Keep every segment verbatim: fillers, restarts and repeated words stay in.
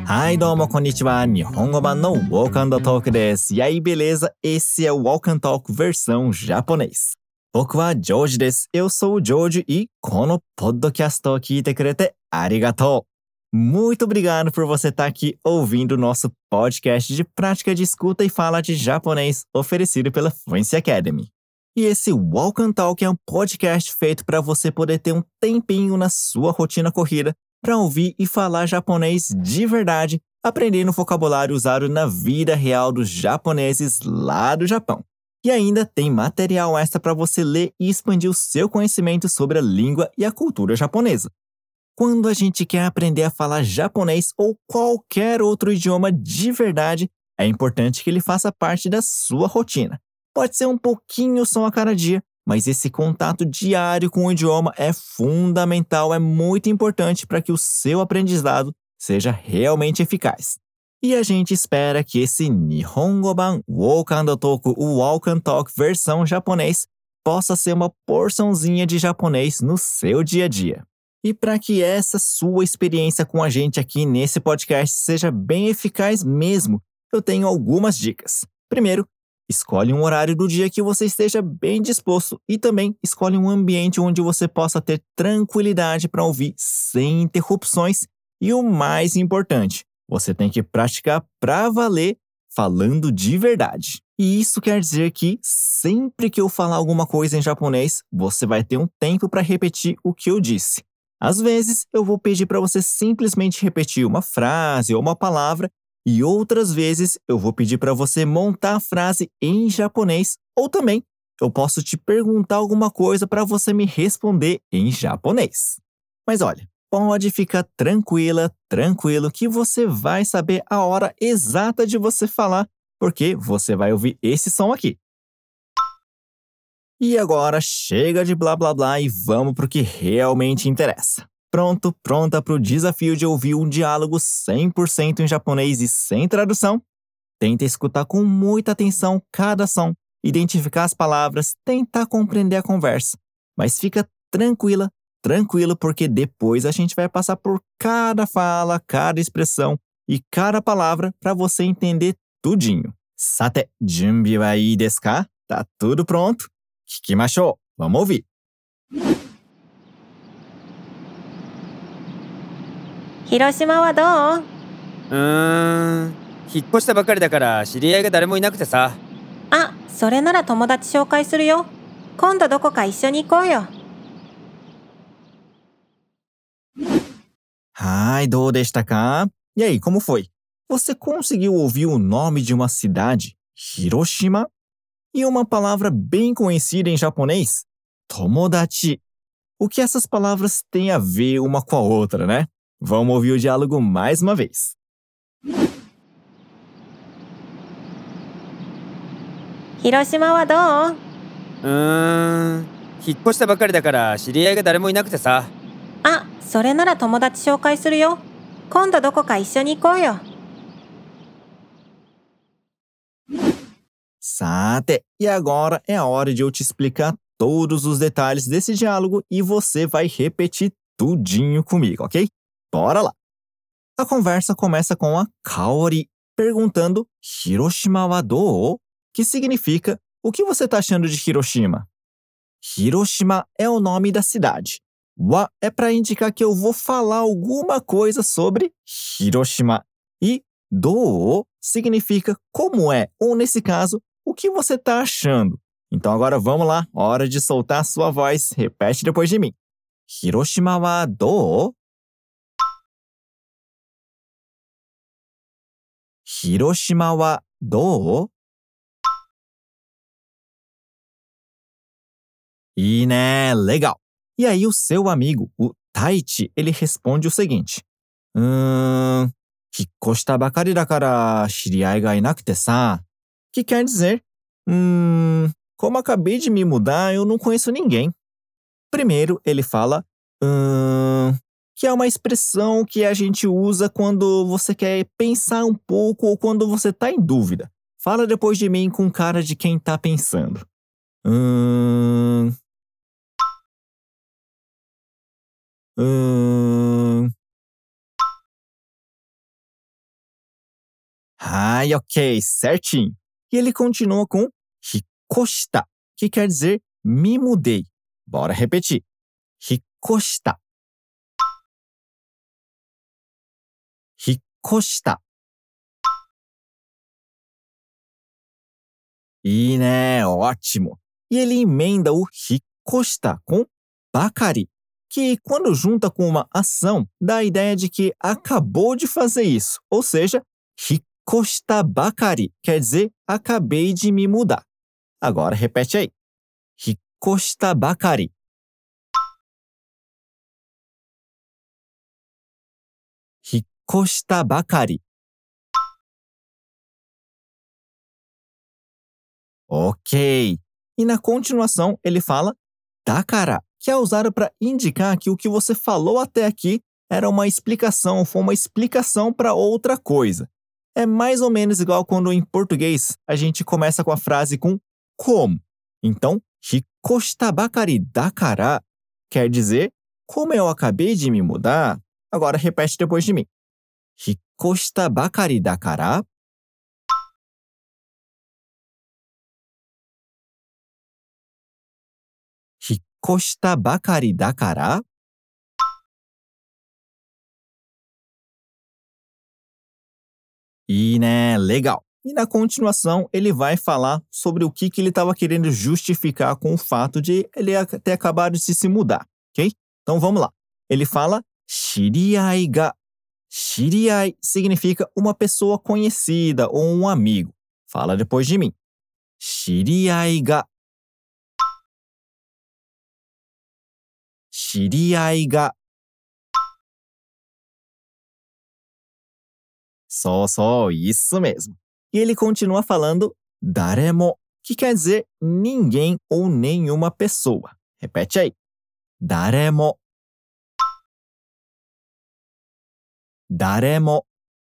はい、どうもこんにちは。日本語版の Walk and Talk です。E aí, beleza? Esse é o Walk and Talk versão japonês. 僕はジョージです。Eu sou o George e このポッドキャストを聞いてくれてありがとう。Muito obrigado por você estar aqui ouvindo o nosso podcast de prática de escuta e fala de japonês oferecido pela Fluency Academy. E esse Walk and Talk é um podcast feito para você poder ter um tempinho na sua rotina corrida para ouvir e falar japonês de verdade, aprendendo vocabulário usado na vida real dos japoneses lá do Japão. E ainda tem material extra para você ler e expandir o seu conhecimento sobre a língua e a cultura japonesa. Quando a gente quer aprender a falar japonês ou qualquer outro idioma de verdade, é importante que ele faça parte da sua rotina. Pode ser um pouquinho só a cada dia, mas esse contato diário com o idioma é fundamental, é muito importante para que o seu aprendizado seja realmente eficaz. E a gente espera que esse Nihongo-ban Walk and Talk, o Walk and Talk versão japonês, possa ser uma porçãozinha de japonês no seu dia a dia. E para que essa sua experiência com a gente aqui nesse podcast seja bem eficaz mesmo, eu tenho algumas dicas. Primeiro, escolhe um horário do dia que você esteja bem disposto e também escolhe um ambiente onde você possa ter tranquilidade para ouvir sem interrupções. E o mais importante, você tem que praticar para valer falando de verdade. E isso quer dizer que sempre que eu falar alguma coisa em japonês, você vai ter um tempo para repetir o que eu disse. Às vezes, eu vou pedir para você simplesmente repetir uma frase ou uma palavra, e outras vezes eu vou pedir para você montar a frase em japonês, ou também eu posso te perguntar alguma coisa para você me responder em japonês. Mas olha, pode ficar tranquila, tranquilo que você vai saber a hora exata de você falar, porque você vai ouvir esse som aqui. E agora chega de blá blá blá e vamos para o que realmente interessa. Pronto, pronta para o desafio de ouvir um diálogo cem por cento em japonês e sem tradução? Tenta escutar com muita atenção cada som, identificar as palavras, tentar compreender a conversa. Mas fica tranquila, tranquilo, porque depois a gente vai passar por cada fala, cada expressão e cada palavra para você entender tudinho. Sate, junbi wa ii desu ka? Tá tudo pronto? Kikimashou. Vamos ouvir. 広島はどう？ うーん、引っ越したばかりだから知り合いが誰もいなくてさ。 あ、それなら友達紹介するよ。今度どこか一緒に行こうよ。 Ai, どうでしたか? E aí, como foi? Você conseguiu ouvir o nome de uma cidade, Hiroshima, e uma palavra bem conhecida em japonês, tomodachi? O que essas palavras têm a ver uma com a outra, né? Vamos ouvir o diálogo mais uma vez. 広島はどう？ うーん、引っ越したばかりだから知り合いが誰もいなくてさ。 あ、それなら友達紹介するよ。今度どこか一緒に行こうよ。 Sate, e agora é a hora de eu te explicar todos os detalhes desse diálogo e você vai repetir tudinho comigo, ok? Bora lá! A conversa começa com a Kaori perguntando Hiroshima wa dou? Que significa o que você está achando de Hiroshima? Hiroshima é o nome da cidade. Wa é para indicar que eu vou falar alguma coisa sobre Hiroshima. E dou significa como é, ou nesse caso, o que você está achando. Então agora vamos lá, hora de soltar a sua voz. Repete depois de mim. Hiroshima wa dou? Hiroshima wa dou? E né, legal. E aí o seu amigo, o Taichi, ele responde o seguinte. Hum, hikkoshita bakari da kara shiriai ga inakute sa. Que quer dizer, hum, como acabei de me mudar, eu não conheço ninguém. Primeiro, ele fala, hum, que é uma expressão que a gente usa quando você quer pensar um pouco ou quando você está em dúvida. Fala depois de mim com cara de quem está pensando. Hum... Hum... Ai, ok, certinho. E ele continua com hikoshita, que quer dizer me mudei. Bora repetir. Hikoshita. Hikoshita. E né, ótimo. E ele emenda o hikoshita com bakari, que quando junta com uma ação, dá a ideia de que acabou de fazer isso. Ou seja, hikoshita bakari quer dizer acabei de me mudar. Agora repete aí. Hikoshita bakari. Hikoshita bakari. Ok. E na continuação ele fala dakara, que é usado para indicar que o que você falou até aqui era uma explicação, foi uma explicação para outra coisa. É mais ou menos igual quando em português a gente começa com a frase com como. Então, hikoshita bakari dakara quer dizer como eu acabei de me mudar. Agora repete depois de mim. Hikoshita bakari dakara. Hikoshita bakari dakara. E né, legal. E na continuação ele vai falar sobre o que, que ele estava querendo justificar com o fato de ele ter acabado de se mudar, ok? Então vamos lá. Ele fala shiriai ga. Shiriai significa uma pessoa conhecida ou um amigo. Fala depois de mim. Shiriai ga. Shiriai ga. Só, só, isso mesmo. E ele continua falando daremo, que quer dizer ninguém ou nenhuma pessoa. Repete aí. Daremo. Daremo.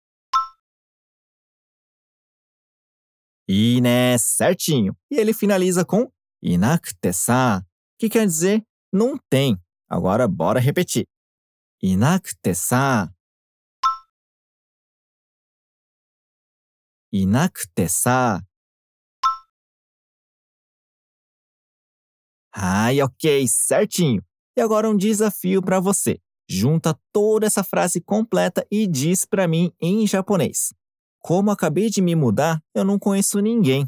E né, certinho. E ele finaliza com inakute sa, que quer dizer não tem. Agora bora repetir. Inakute sa. Inakute sa. Ai, ok, certinho. E agora um desafio para você. Junta toda essa frase completa e diz para mim em japonês. Como acabei de me mudar, eu não conheço ninguém.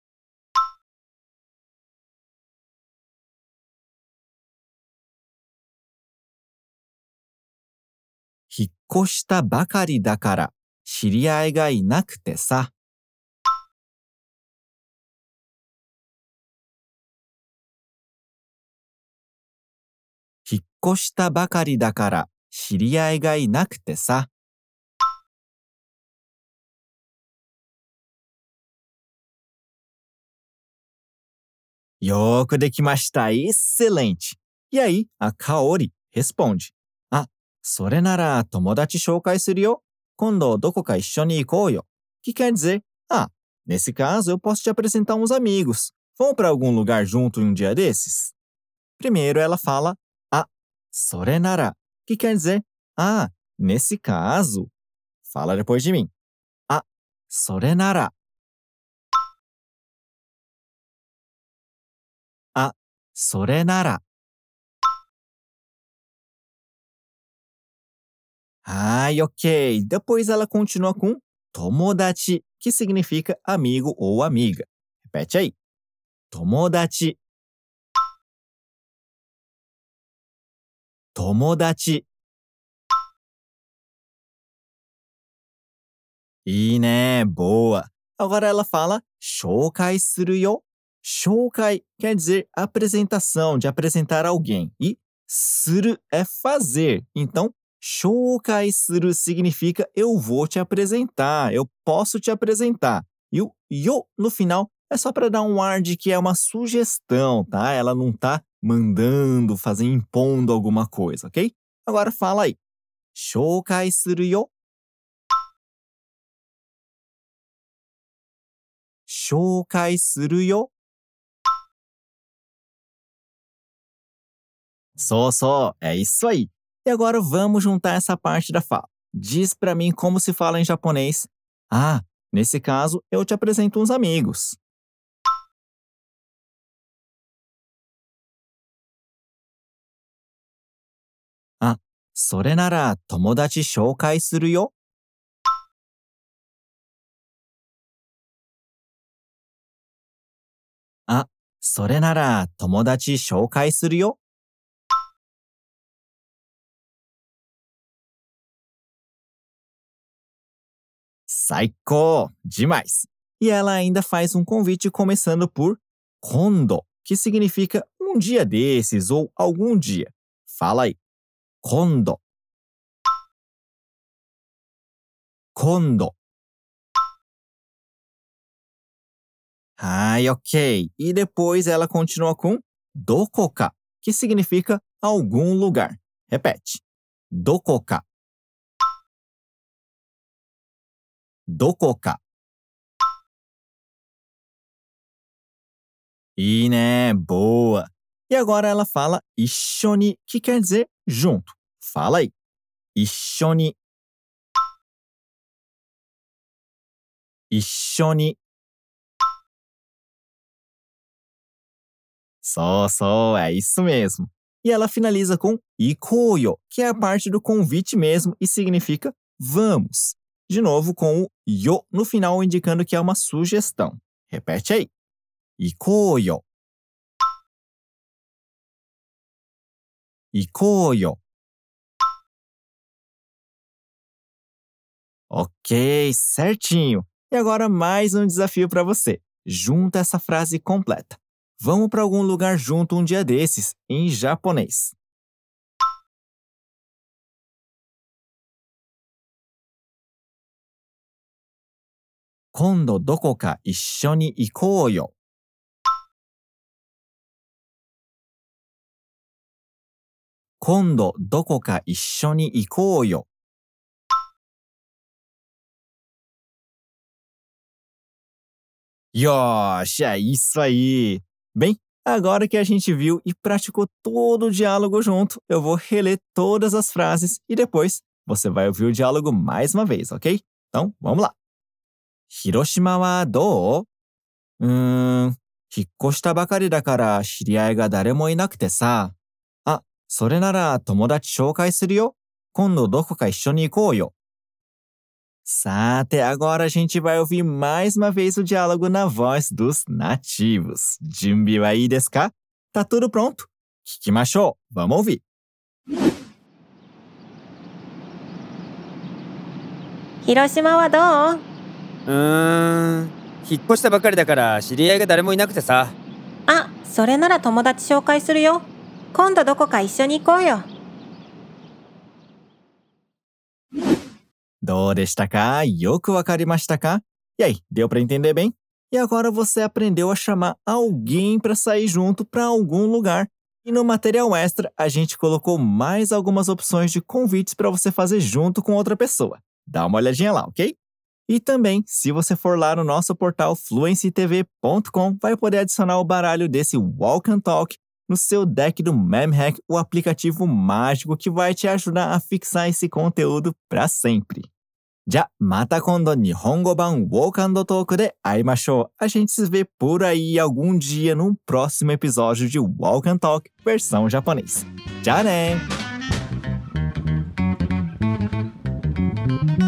Hikoshita bakari dakara, shiriai ga inakute sa. Hikoshita bakari dakara, shiriai ga inakute sa. Yoku dekimashita, excelente! E aí, a Kaori responde. Ah, sore nara tomodachi shoukai suru yo. Kondo dokoka issho ni ikou yo. Que quer dizer, ah, nesse caso eu posso te apresentar uns amigos. Vamos para algum lugar junto em um dia desses? Primeiro ela fala, ah, sore nara, que quer dizer, ah, nesse caso. Fala depois de mim. Ah, sore nara. Ah, sore nara. Ai, ok. Depois ela continua com tomodachi, que significa amigo ou amiga. Repete aí. Tomodachi. Tomodachi. E né, boa. Agora ela fala shoukai suru yo. Shoukai quer dizer apresentação, de apresentar alguém. E suru é fazer. Então, shoukai suru significa eu vou te apresentar, eu posso te apresentar. E o yo no final é só para dar um ar de que é uma sugestão, tá? Ela não tá mandando, fazendo, impondo alguma coisa, ok? Agora fala aí. Shoukai suru yo. Shoukai suru yo. Só, só, é isso aí. E agora vamos juntar essa parte da fala. Diz pra mim como se fala em japonês. Ah, Nesse caso, eu te apresento uns amigos. あ、それなら友達紹介するよ。あ、それなら友達紹介するよ。最高! Demais! E ela ainda faz um convite começando por kondo, que significa um dia desses ou algum dia. Fala aí. Kondo. Kondo. Ai, ok. E depois ela continua com dokoka, que significa algum lugar. Repete. Dokoka. Dokoka. E né, boa. E agora ela fala ishoni, que quer dizer junto. Fala aí. Ishoni. Ishoni. Só, só, é isso mesmo. E ela finaliza com ikoyo, que é a parte do convite mesmo e significa vamos. De novo com o yo no final indicando que é uma sugestão. Repete aí. Ikoyo. Ikoyo. Ok, certinho. E agora mais um desafio para você. Junta essa frase completa. Vamos para algum lugar junto um dia desses, em japonês. Kondo dokoka ishoni ikou yo. Kondo dokoka ishoni ikou yo. Yosh, é isso aí! Bem, agora que a gente viu e praticou todo o diálogo junto, eu vou reler todas as frases e depois você vai ouvir o diálogo mais uma vez, ok? Então, vamos lá! Hiroshima wa dou? うーん、引っ越したばかりだから知り合いが誰もいなくてさ。あ、それなら友達紹介するよ。今度どこか一緒に行こうよ。Sa, até agora a gente vai ouvir mais uma vez o diálogo na voz dos nativos. Junbi wa ii desu ka? Tá tudo pronto? Kikimashou. Vamos ouvir. 広島はどう？ うーん、引っ越したばかりだから知り合いが誰もいなくてさ。 あ、それなら友達紹介するよ。今度どこか一緒に行こうよ。 どうでしたか? よくわかりましたか? E aí, deu para entender bem? E agora você aprendeu a chamar alguém para sair junto para algum lugar. E no material extra, a gente colocou mais algumas opções de convites para você fazer junto com outra pessoa. Dá uma olhadinha lá, ok? E também, se você for lá no nosso portal fluency t v ponto com, vai poder adicionar o baralho desse Walk and Talk no seu deck do MemHack, o aplicativo mágico que vai te ajudar a fixar esse conteúdo para sempre. Já, mata kondo Nihongo ban Walk and Talk de aimashou. A gente se vê por aí algum dia num próximo episódio de Walk and Talk versão japonês. Já né!